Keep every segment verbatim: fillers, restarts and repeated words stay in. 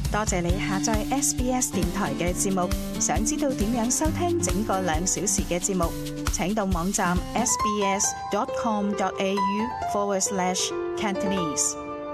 多謝你下載 S B S 電台嘅節目。想知道點樣收聽整個兩小時嘅節目，請到網站 sbs.com.au forward slash Cantonese。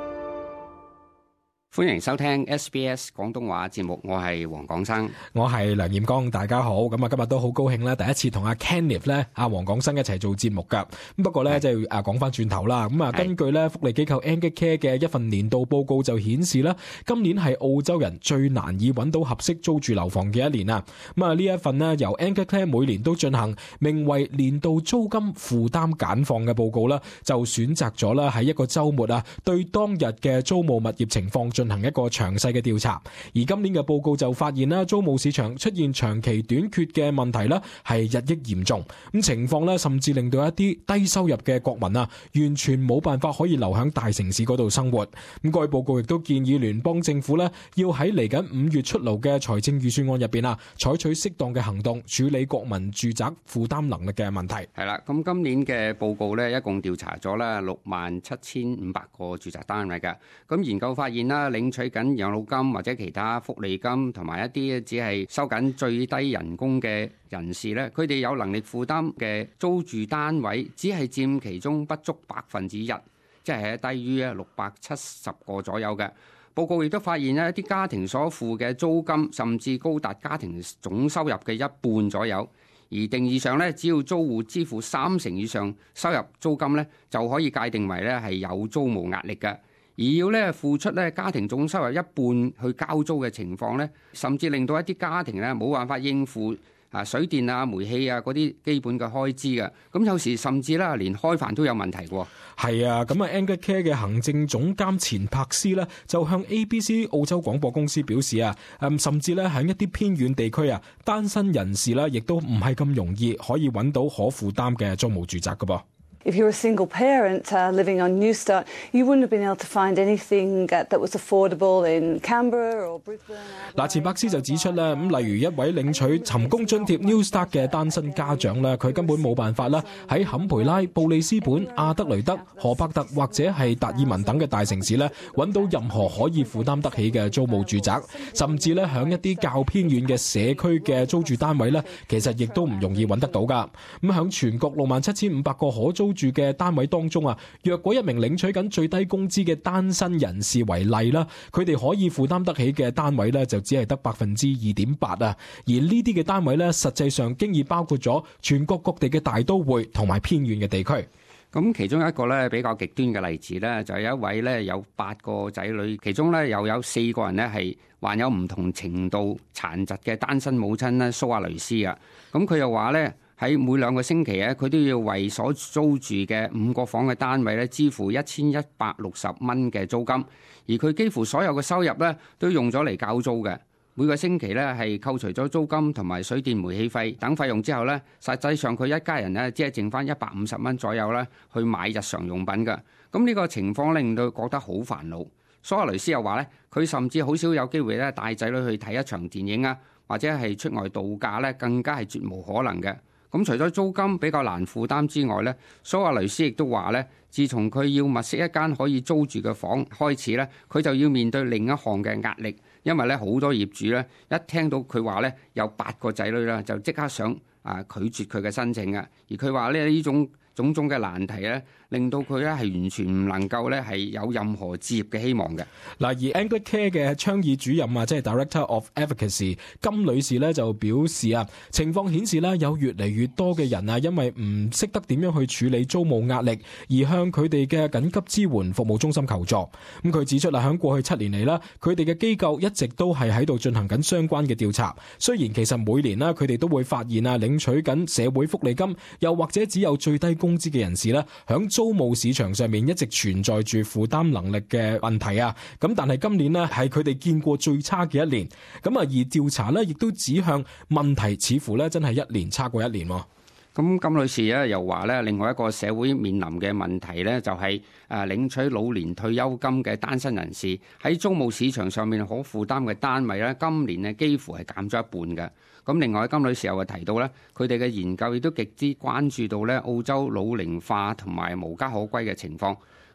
歡迎收聽 S B S 廣東話節目，我係黃廣生， 我係梁彥剛，大家好。咁啊，今日都好高興咧，第一次同阿 Kenneth 咧、阿黃廣生一齊做節目噶。咁不過咧，即係啊講翻轉頭啦。咁啊，根據咧福利機構 Anglicare 嘅一份年度報告就顯示啦，今年係澳洲人最難以揾到合適租住樓房嘅一年啊。咁啊，呢一份咧由 Anglicare 每年都進行名為年度租金負擔簡況嘅報告啦，就選擇咗啦喺一個週末啊，對當日嘅租務物業情況進行一個詳細嘅調查，而今年嘅報告就發現啦，租務市場出現長期短缺嘅問題啦，係日益嚴重。咁情況咧，甚至令到一啲低收入嘅國民啊，完全冇辦法可以留喺大城市嗰度生活。咁該報告亦都建議聯邦政府咧，要喺嚟緊五月出爐嘅財政預算案入邊啊，採取適當嘅行動，處理國民住宅負擔能力嘅問題。 係啦，咁今年嘅報告咧，一共調查咗咧六萬七千五百個住宅單位嘅。咁研究發現啦，領取緊養老金或者其他福利金，同埋一啲只係收緊最低人工嘅人士咧，佢哋有能力負擔嘅租住單位，只係佔其中不足百分之一，即係低於六百七十個左右嘅。報告亦都發現咧，一啲家庭所付嘅租金，甚至高達家庭總收入嘅一半左右。而定義上咧，只要租戶支付三成以上收入租金咧，就可以界定為咧係有租務壓力嘅。而要咧付出咧家庭總收入一半去交租嘅情況咧，甚至令到一啲家庭咧冇辦法應付啊水電啊、煤氣啊嗰啲基本嘅開支嘅。咁有時甚至咧連開飯都有問題嘅。 係啊，咁啊 Anglicare 嘅行政總監錢柏斯咧就向 A B C 澳洲廣播公司表示啊，誒甚至咧喺一啲偏遠地區啊，單身人士咧亦都唔係咁容易可以揾到可負擔嘅租務住宅嘅噃。 If you're a single parent uh, living on Newstart, you wouldn't have been able to find anything that was affordable in Canberra or Brisbane. 嗱，錢柏斯就指出咧，咁例如一位領取尋工津貼 Newstart 嘅單身家長咧，佢根本冇辦法啦，喺坎培拉、布里斯本、阿德雷德、荷伯特或者係達爾文等嘅大城市咧，揾到任何可以負擔得起嘅租務住宅，甚至咧響一啲較偏遠嘅社區嘅租住單位咧，其實亦都唔容易揾得到噶。咁響全國六萬七千五百個可租住嘅單位當中啊，若果一名領取緊最低工資嘅單身人士為例啦，佢哋可以負擔得起嘅單位咧，就只係得百分之二點八啊。而呢啲嘅單位咧，實際上經已包括咗全國各地嘅大都會同埋偏遠嘅地區。 咁其中一個咧比較極端嘅例子咧，就係有一位咧有八個仔女，其中咧又有四個人咧係患有唔同程度殘疾嘅單身母親咧，蘇亞雷斯啊。咁佢又話咧，喺每兩個星期咧，佢都要為所租住嘅五個房嘅單位咧支付一千一百六十蚊嘅租金，而佢幾乎所有嘅收入咧都用咗嚟交租嘅。每個星期咧係扣除咗租金同埋水電煤氣費等費用之後咧，實際上佢一家人咧只係剩翻一百五十蚊左右咧去買日常用品嘅。咁呢個情況令到佢覺得好煩惱。蘇亞雷斯又話咧，佢甚至好少有機會咧帶仔女去睇一場電影啊，或者係出外度假咧，更加係絕無可能嘅。咁除咗租金比較難負擔之外咧，蘇亞雷斯亦都話咧，自從佢要物色一間可以租住嘅房開始咧，佢就要面對另一項嘅壓力，因為咧好多業主咧一聽到佢話咧有八個仔女啦，就即刻想啊拒絕佢嘅申請啊，而佢話咧呢種種種嘅難題咧，令到佢咧係完全唔能夠咧係有任何置業嘅希望嘅。嗱，而 Anglicare 嘅倡議主任啊，即係 Director of Advocacy 金女士咧就表示啊，情況顯示咧有越嚟越多嘅人啊，因為唔識得點樣去處理租務壓力，而向佢哋嘅緊急支援服務中心求助。咁佢指出啦，喺過去七年嚟啦，佢哋嘅機構一直都係喺度進行緊相關嘅調查。雖然其實每年啦，佢哋都會發現啊，領取緊社會福利金，又或者只有最低工資嘅人士咧，響租務市場上面一直存在住負擔能力嘅問題啊。咁但係今年呢，係佢哋見過最差嘅一年。咁啊，而調查呢，亦都指向問題似乎咧真係一年差過一年。咁金女士咧又話咧，另外一個社會面臨嘅問題咧，就係誒領取老年退休金嘅單身人士喺租務市場上面可負擔嘅單位咧，今年咧幾乎係減咗一半嘅。咁另外金女士又提到咧，佢哋嘅研究亦都極之關注到咧澳洲老齡化同埋無家可歸嘅情況。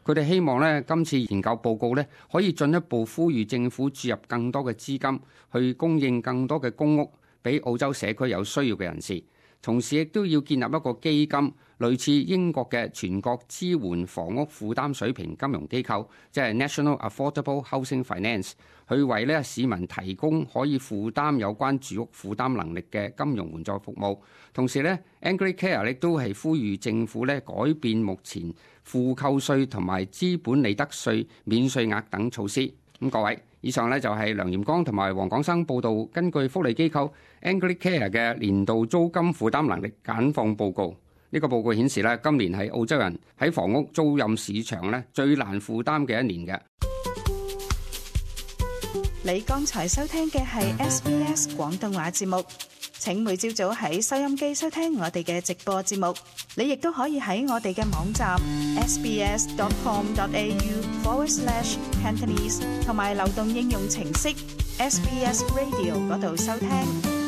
佢哋希望咧今次研究報告咧可以進一步呼籲政府注入更多嘅資金，去供應更多嘅公屋俾澳洲社區有需要嘅人士。同時亦都要建立一個基金，類似英國嘅全國支援房屋負擔水平金融機構，即係 National Affordable Housing Finance， 去為咧市民提供可以負擔有關住屋負擔能力嘅金融援助服務。同時咧 Anglicare 亦都係呼籲政府咧改變目前負扣稅同埋資本利得稅免稅額等措施。咁各位，以上咧就係梁炎光同埋黃廣生報道，根據福利機構 Anglicare 嘅年度租金負擔能力簡況報告。呢個報告顯示咧，今年係澳洲人喺房屋租賃市場咧最難負擔嘅一年嘅。 你剛才收聽嘅係 S B S 廣東話節目。請每朝早喺收音機收聽我哋嘅直播節目。你亦都可以喺我哋嘅網站 sbs.com.au forward slash Cantonese 同埋流動應用程式 S B S Radio 嗰度收聽。